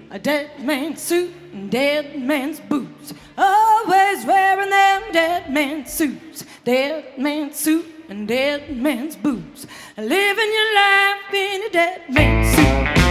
a dead man's suit and dead man's boots. Always wearing them dead man's suits, dead man's suit and dead man's boots. Living your life in a dead man's suit.